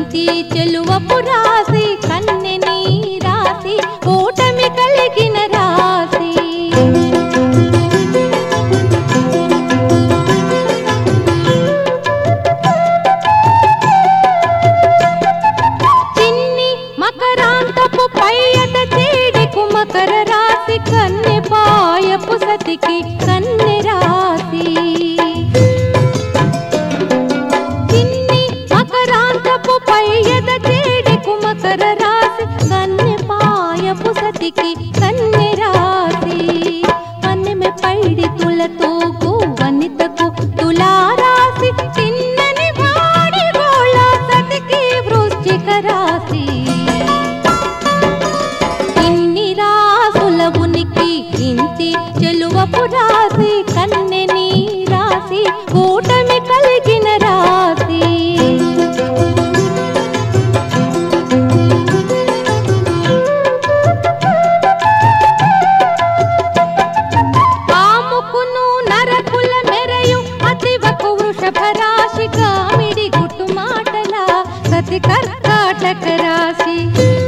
ఇంతి చెలువపు రాశి కన్నె నీ రాశి కూటమి కలిగిన రాశి. చిన్ని మకరాంతపు పైయట చేడికు మకర రాశి కన్నె పాయపు సతికి కన్నె రాశి. చిన్ని మకరాంతపు పైయట చేడికు మకర రాశి కన్నె పాయపు సతికి కన్నె రాశి. కన్నెమె పైడి తులతో వనితకు తులా రాశి చిన్నని వాడి గోళ సతికి వృశ్చిక రాశి. ఇన్ని రాసుల ఉనికి ఇంతి చెలువపు రాశి కన్నె నీ రాశి కూటమి కలిగిన రాశి. పాముకును నరకుల మెరయు అతివకు వృషభ రాశి కామిడి గుట్టు మాటల సతి కర్కాటక రాశి.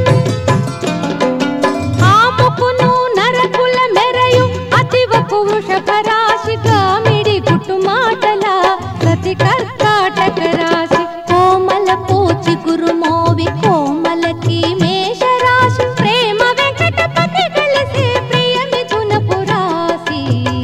పాముకును నరకుల మెరయు అతివకు వృషభ రాశి కామిడి గుట్టు మాటల సతి కర్కాటక రాశి. కోమల పూచి గురుమోవి కోమలకి మేష రాశి ప్రేమ వెంకటపతి కలిసి ప్రియ మిథునపు రాశి.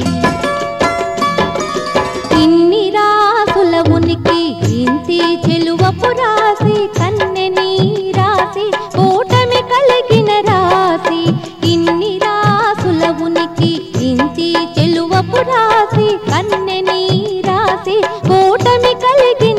ఇన్ని రాసుల ఉనికి ఇంతి చెలువపు రాశి కన్నె నీ రాశి కూటమి కలిగిన రాశి. ఇన్ని రాసుల ఉనికి ఇంతి చెలువపు రాశి కన్నె నీ రాశి కూటమి కలిగిన